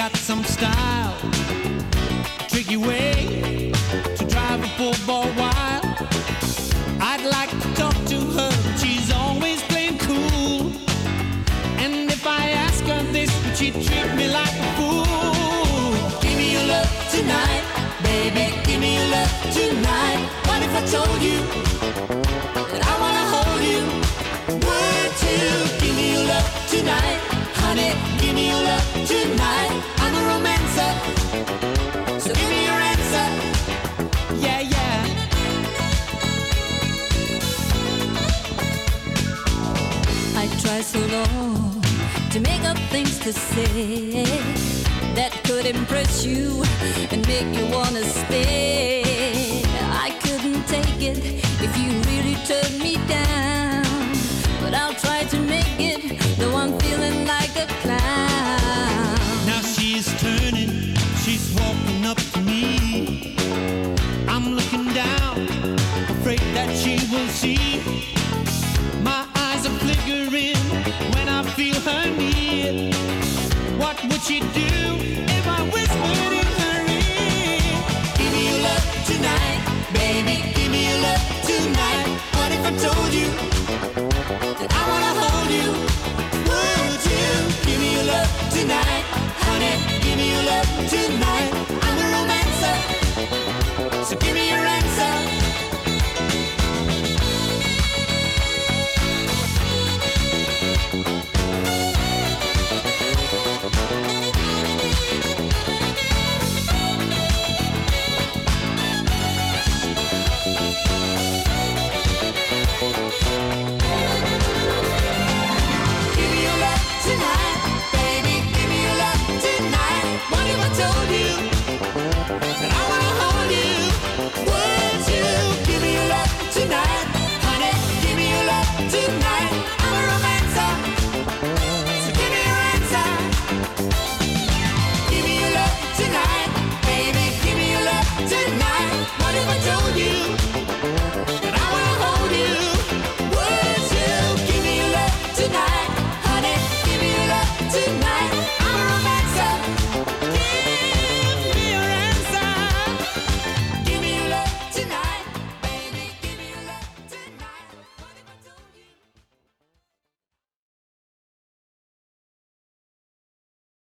got some style, tricky way to drive a poor boy wild. I'd like to talk to her, but she's always playing cool. And if I ask her this, would she treat me like a fool? Give me your love tonight, baby, give me your love tonight. What if I told you that I wanna hold you? Would you give me your love tonight? Honey, give me your love tonight. I'm a romancer, so give me your answer. Yeah, yeah. I try so long to make up things to say that could impress you and make you wanna stay. I couldn't take it if you really turned me down, but I'll try to make it, though I'm feeling like a clown. Now she's turning, she's walking up to me. I'm looking down, afraid that she will see. My eyes are flickering when I feel her near. What would she do